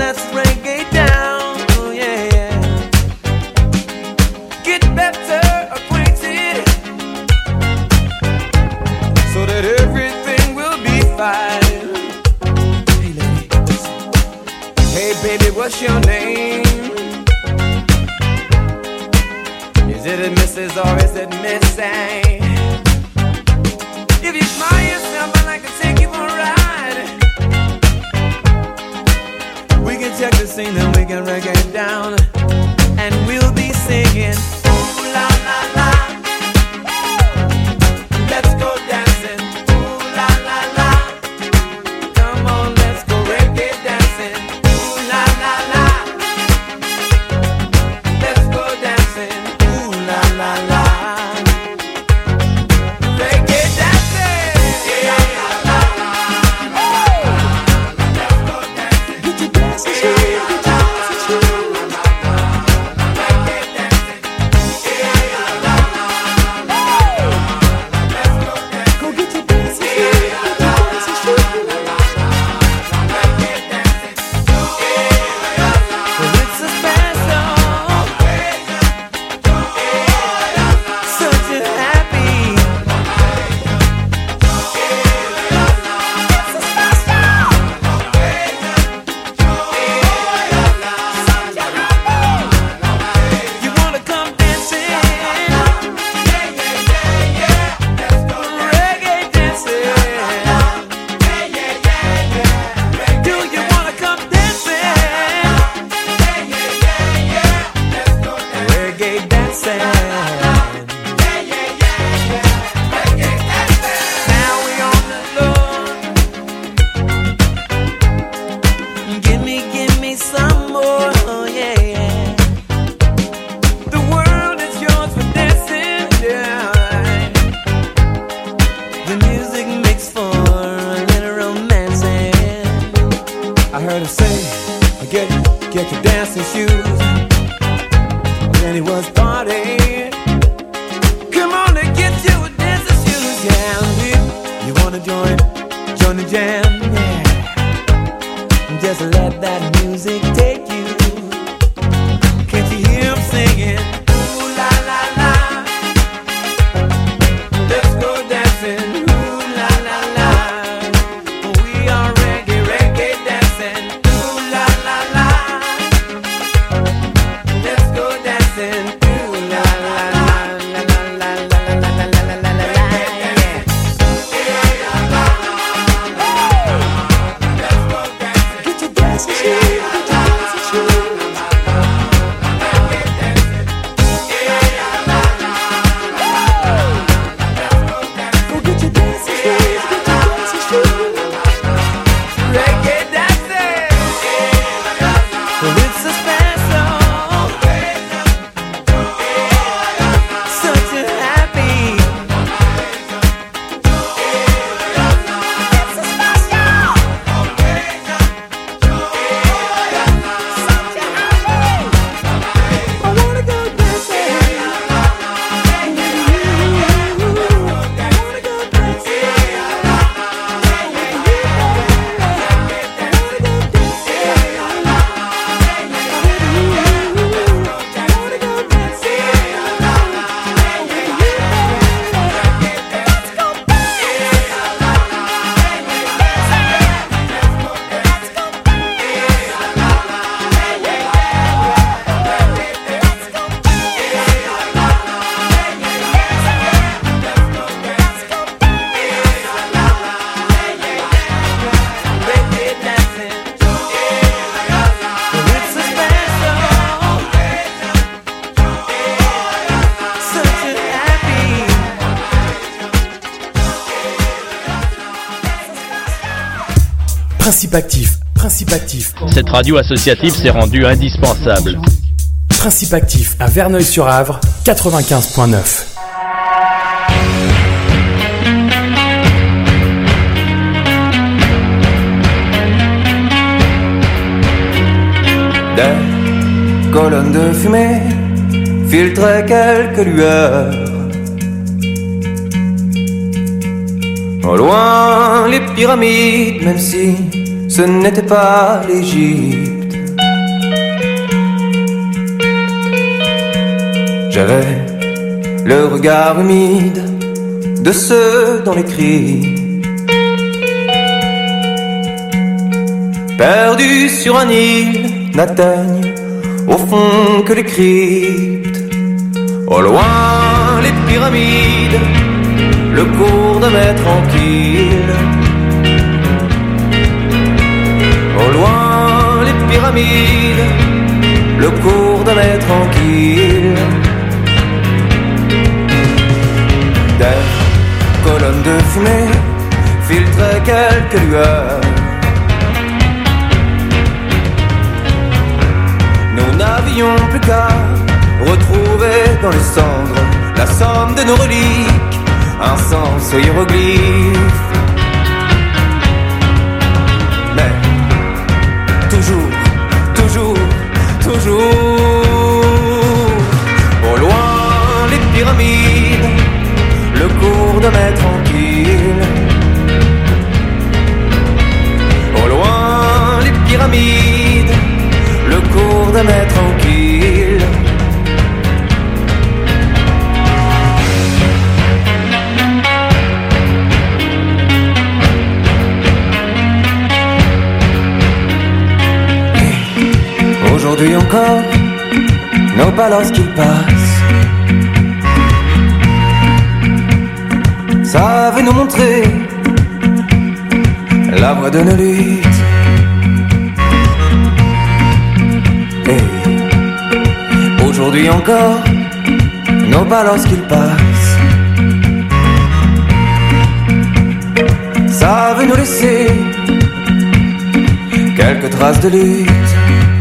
let's reggae down, oh yeah, yeah. Get better acquainted, so that everything will be fine. Hey lady, listen. Hey baby, what's your name? Is it a Mrs. or is it Miss A? If you smile yourself, I'd like to take you for a ride. We can check the scene and we can reggae it down, and we'll be singing ooh la la la. Let's go dancing, ooh la la la. Come on, let's go reggae dancing, ooh la la la. Let's go dancing, ooh la la la. Reggae dancing, yeah la la la. Let's go dancing, get your dancing shoes, get your dancing shoes. Reggae dancing, yeah la la la. Let's go dancing, go get your dancing shoes, get your dancing shoes. Reggae dancing, yeah la la. Well, it's a special occasion, such a happy. It's a special occasion, you wanna come dancing? Reggae dancing. Do you wanna come dancing? Reggae dancing. Now we on the floor. Give me some more. Oh yeah, yeah. The world is yours for dancing. Yeah. The music makes for a little romancing. I heard him say, get your dancing shoes. Then he was partying. Come on and get your dancing shoes. Yeah, you wanna join the jam? Yeah. Just let that music take you. Can't you hear him singing? Ooh la la la. Let's go dancing. Ooh la la la. We are reggae dancing. Ooh la la la. Let's go dancing. Ooh la la la la la la la la la la la la la. Yeah. Let's go dancing. Get your dancing shoes. Get your dancing shoes. Go get your dancing shoes. Get your dancing shoes. Reggae dancing. Well, it's a special, such a happy. It's a special, such a happy. I wanna go dancing. I wanna go dancing. Principe actif. Cette radio associative s'est rendue indispensable. Principe actif à Verneuil-sur-Avre, 95.9. Des colonnes de fumée filtraient quelques lueurs. Au loin les pyramides, même si ce n'était pas l'Égypte. J'avais le regard humide de ceux dont les cris, perdus sur un île, n'atteignent au fond que les cryptes. Au loin les pyramides, le cours d'un mer tranquille. Au loin les pyramides, le cours d'un mer tranquille. Des colonnes de fumée filtraient quelques lueurs. Nous n'avions plus qu'à retrouver dans les cendres la somme de nos reliques, un sens aux hiéroglyphes. Mais toujours, toujours, toujours, au loin les pyramides, le cours de mer tranquille. Au loin les pyramides, le cours de mer tranquille. Aujourd'hui encore, nos pas lorsqu'ils passent savent nous montrer la voie de nos luttes. Et aujourd'hui encore, nos pas lorsqu'ils passent savent nous laisser quelques traces de lutte.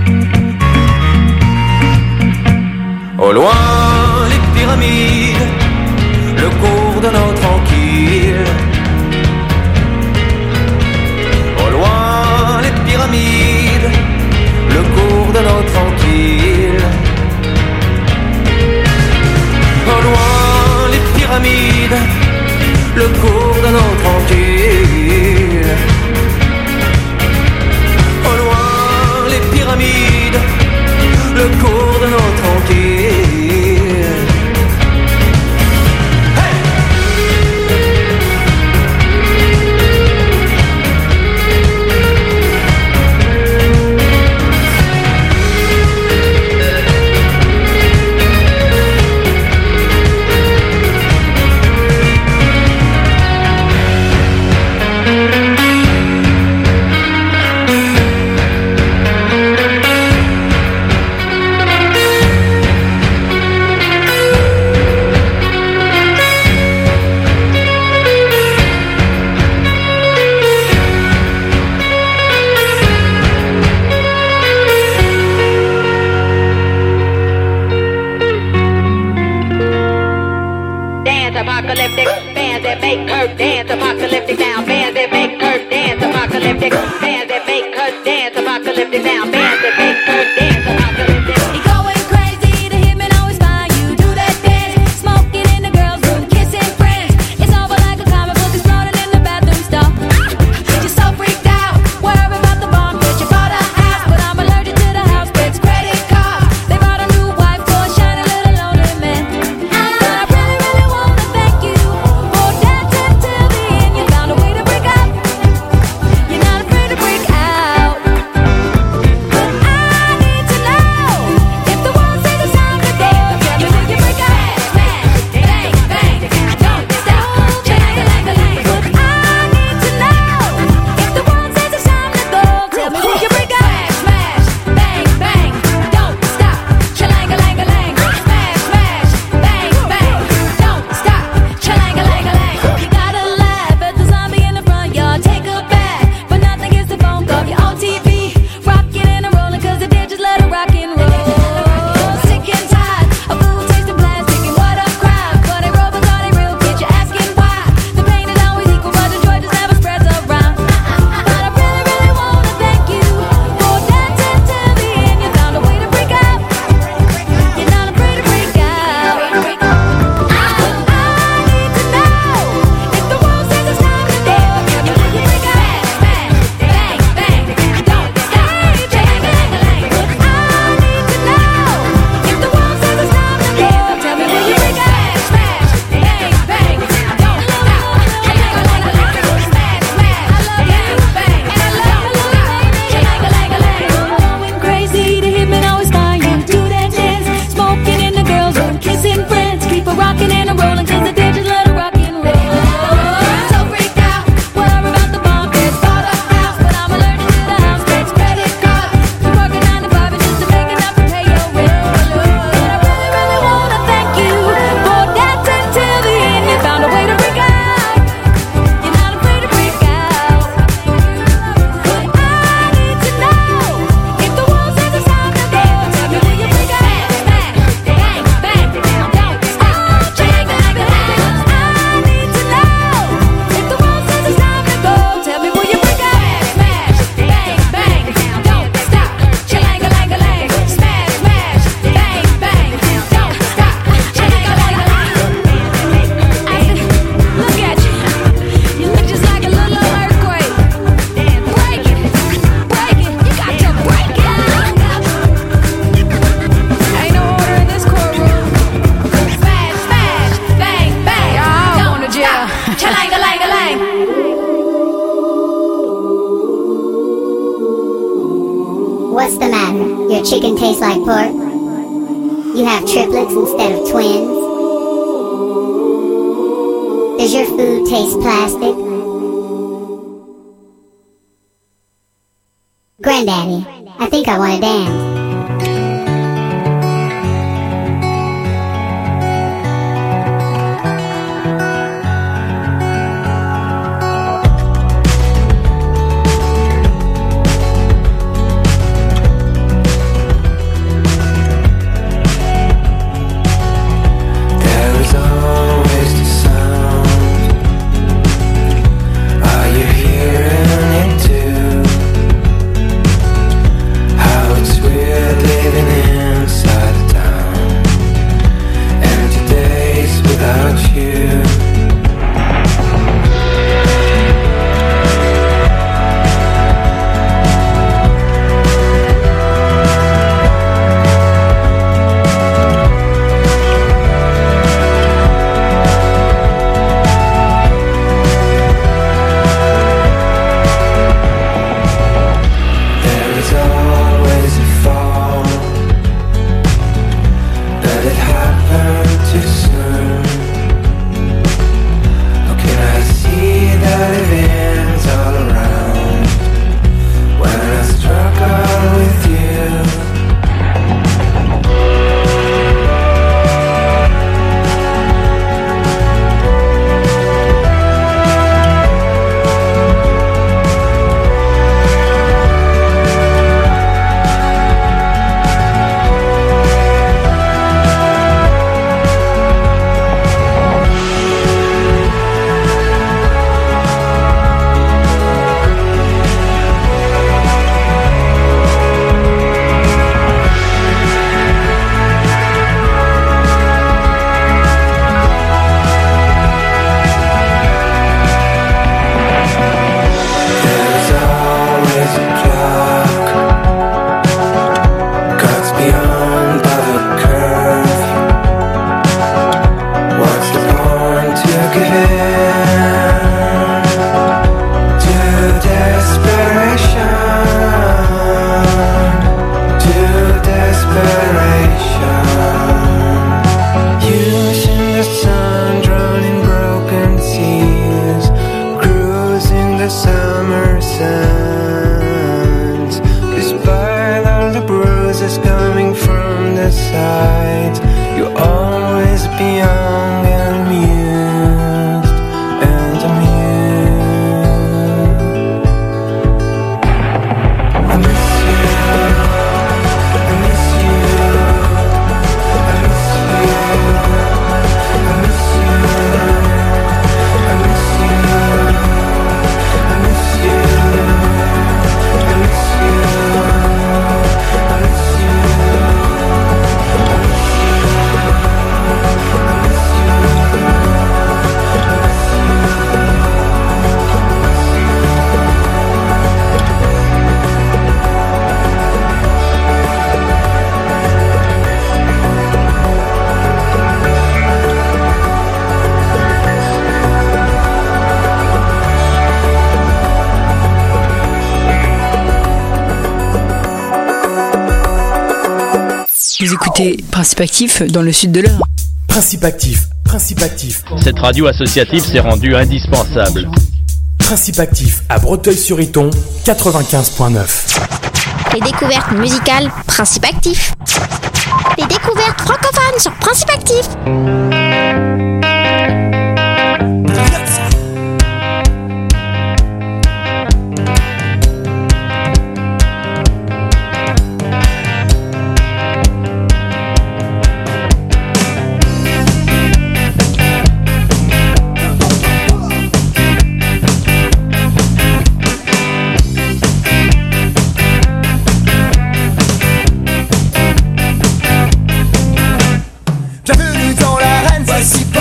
Au loin les pyramides, le cours d'un eau tranquille. Au loin les pyramides, le cours d'un eau tranquille. Au loin les pyramides, le cours d'un eau tranquille. Au loin les pyramides, le cours d'un eau tranquille. Apocalyptic, bands that make her dance. Apocalyptic now, bands that make her dance. Apocalyptic, bands that make her dance. Apocalyptic now, bands that make her dance. Apocalyptic. You're going crazy, the hitman always find you. Do that dance, smoking in the girls' room, kissing friends. It's over like a comic book exploding in the bathroom stall. You're so freaked out, worried about the bomb that you bought a house, but I'm allergic to the house pets credit card. They bought a new wife for a shiny little lonely man. But I really, really wanna thank you for dancing till the end. You found a way to break out. You're not afraid to break out. But I What's the matter? Your chicken tastes like pork? You have triplets instead of twins? Does your food taste plastic? Granddaddy, I think I want to dance. Vous écoutez Principe Actif dans le sud de l'Eure. Principe Actif, Principe Actif. Cette radio associative s'est rendue indispensable. Principe Actif à Breteuil-sur-Iton, 95.9. Les découvertes musicales Principe Actif. Les découvertes francophones sur Principe Actif. Bienvenue dans l'arène, voici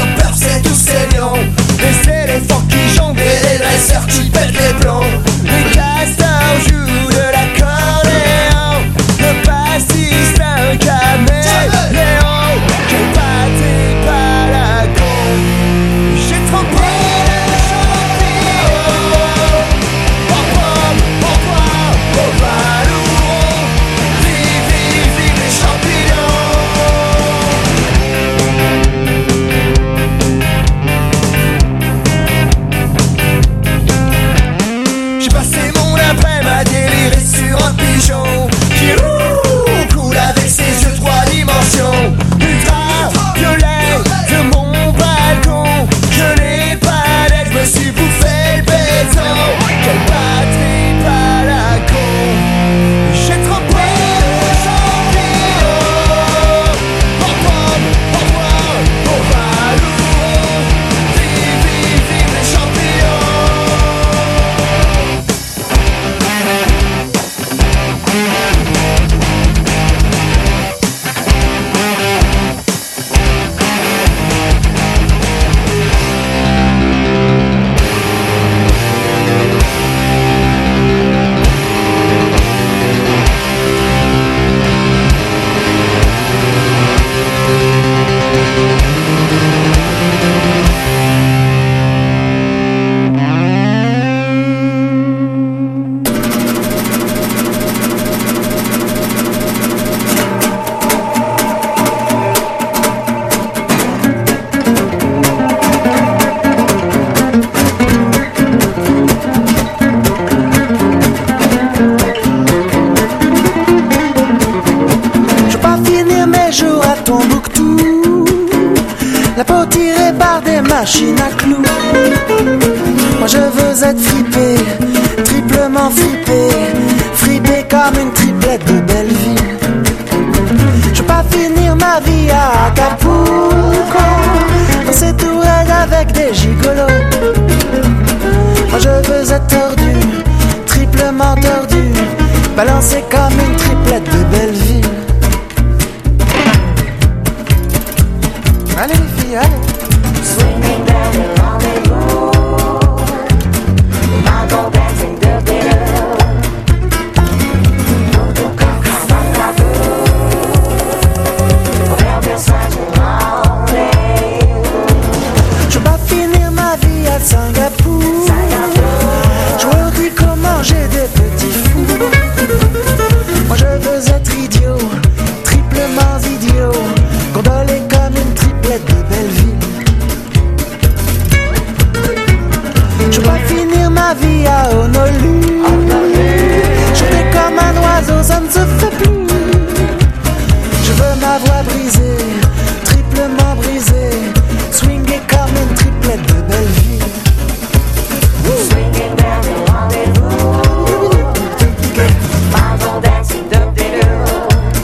machine à clous. Moi je veux être fripé, triplement fripé, fripé comme une triplette de Belleville. Je veux pas finir ma vie à Acapulco, danser tout raide avec des gigolos. Moi je veux être tordu, triplement tordu, balancé comme une triplette de Belleville. Allez les filles, allez. Swinging down the rendezvous, I go dancing the bitter. Je veux pas finir ma vie à Singapour. Je redis comment j'ai des petits fous. Moi je veux être idiot, triplement idiot, gondolé comme une triplette de Belleville. Je veux pas finir ma vie à Honolulu. Chanter comme un oiseau, ça ne se fait plus. Je veux ma voix brisée, triplement brisée, swinguer comme une triplette de Belleville. Swinging down the rendezvous, I go dancing the bitter.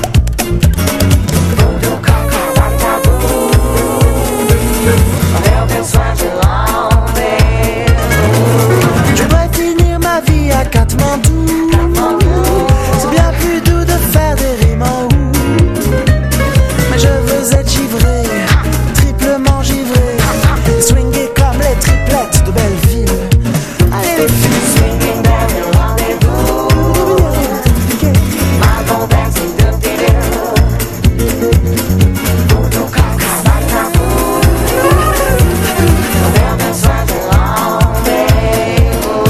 Voodoo coca rantaboo, Melbourne soir je l'emmène. Je voudrais finir ma vie à Katmandou. C'est bien plus doux de faire des rimes en ou. Mais je veux être givré, triplement givré, swinguer comme les triplettes de Belleville. Allez les filles, swinging down the rendezvous, I go dancing the bitter. Voodoo coca rantaboo, Melbourne soir je l'emmène.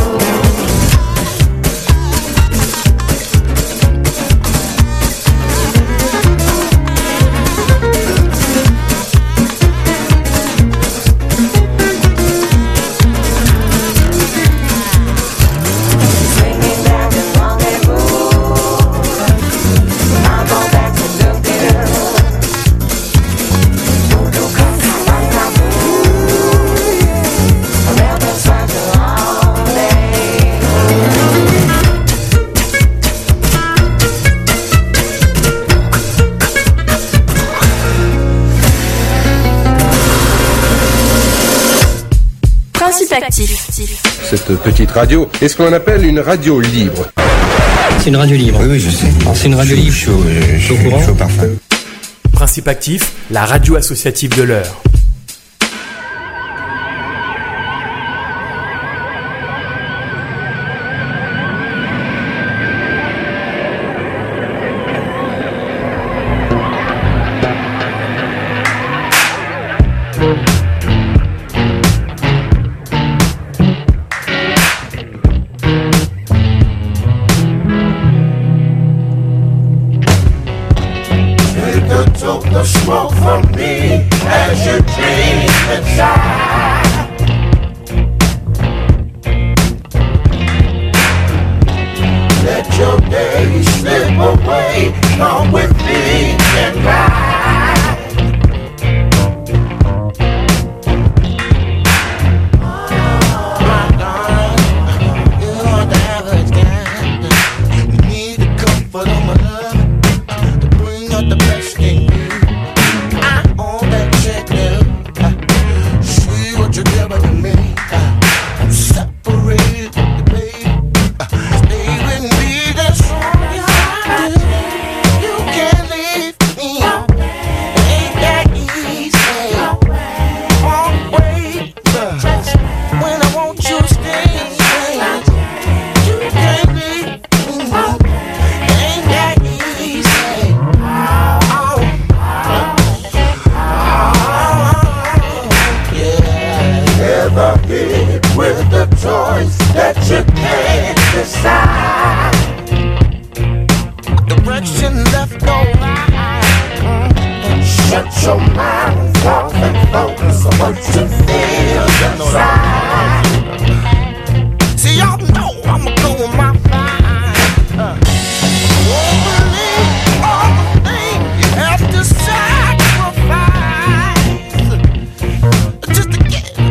Swinging down the rendezvous, I go dancing the bitter. Voodoo coca rantaboo, Melbourne soir je l'emmène. Principe actif. Cette petite radio est ce qu'on appelle une radio libre. C'est une radio libre. Oui, je sais. C'est une radio libre. Je suis au courant. chaud parfum. Principe actif, la radio associative de l'heure. Took the smoke from me as you dream inside. Let your days slip away, come with me and ride. My darling, you are the average guy. You need the comfort of my love to bring out the best in you. I own that check now. See what you're giving me. I'm separated, baby. Stay with me, that's all you have to do. You can't leave me. Ain't that easy. Won't wait. When I want you to stay. You can't leave me. Ain't that easy. Never hit with the choice that you can't decide. Direction left no right. Shut your mind off and focus on what you feel inside. See, y'all know I'ma go with my vibe. Won't believe all the things you have to sacrifice just to get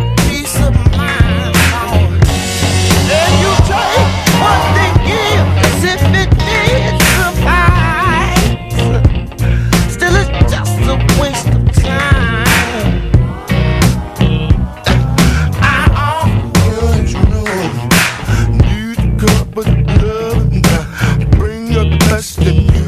day.